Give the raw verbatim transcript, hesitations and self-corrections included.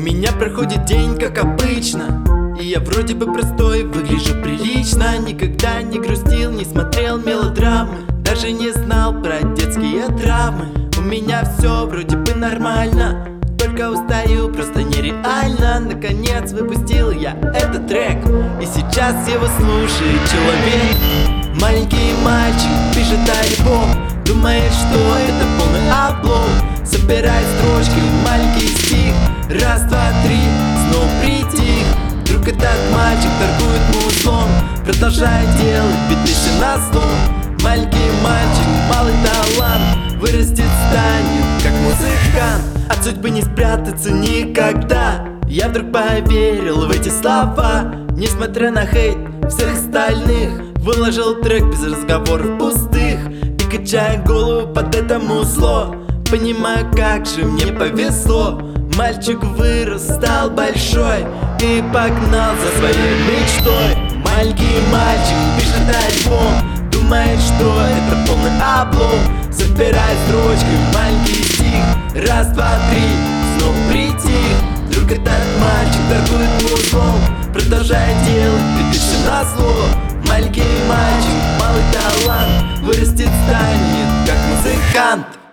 меня проходит день, как обычно, и я вроде бы простой, выгляжу прилично. Никогда не грустил, не смотрел мелодрамы, даже не знал про детские травмы. У меня все вроде бы нормально, только устаю, просто нереально. Наконец выпустил я этот трек, и сейчас его слушает человек. Маленький мальчик пишет альбом, думает, что это полный облом. Собирает строчки в маленький стих, раз, два, три, снова притих. Вдруг этот мальчик торгует музлом, продолжает делать биты все на зло. Маленький мальчик, малый талант, вырастет, станет как музыкант. От судьбы не спрятаться никогда. Я вдруг поверил в эти слова, несмотря на хейт всех остальных. Выложил трек без разговоров пустых и качая голову под это музло. Понимаю, как же мне повезло. Мальчик вырос, стал большой и погнал за своей мечтой. Маленький мальчик пишет альбом, думает, что это полный облом. Собирает строчки в маленький стих, раз, два, три, снова притих. Вдруг этот мальчик торгует музлом, продолжает делать биты все назло. Маленький мальчик, малый талант, вырастет, станет как музыкант.